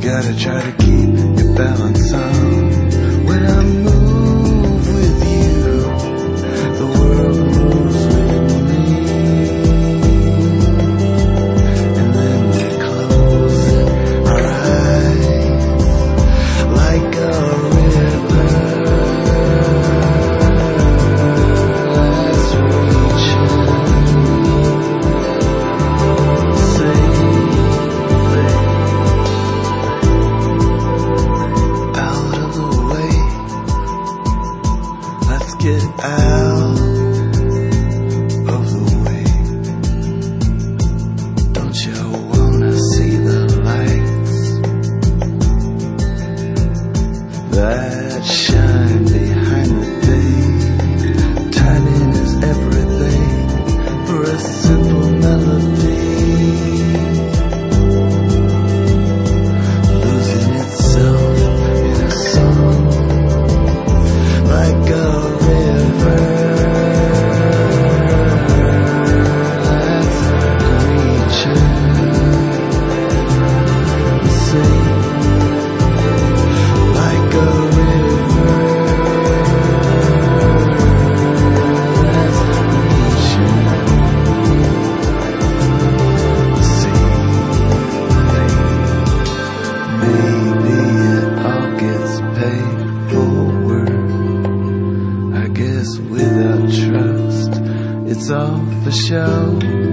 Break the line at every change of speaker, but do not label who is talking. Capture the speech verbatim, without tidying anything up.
gotta try to keep your balance on. When I move with you, the world moves with me. And then we close our eyes like a river. Let's reach out of the way. Let's get out of the way. Don't you wanna see the lights that shine behind the day? Timing is everything for a simple melody, losing itself in a song like a river. Let's reach and sing like a river. Let's reach and sing. Maybe it all gets paid forward. I guess without trust, it's all for show.